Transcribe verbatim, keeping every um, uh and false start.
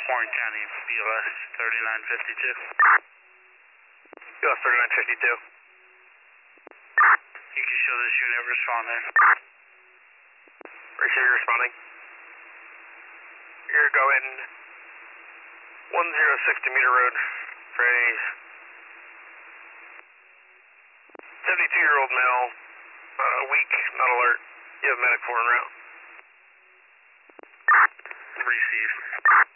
Warren County, B L S thirty-nine fifty-two. B L S thirty-nine fifty-two. You can show this unit responding. Receiver responding. You're going one zero sixty meter road for a seventy-two year old male, uh, weak, not alert. You have medic four en route. Received.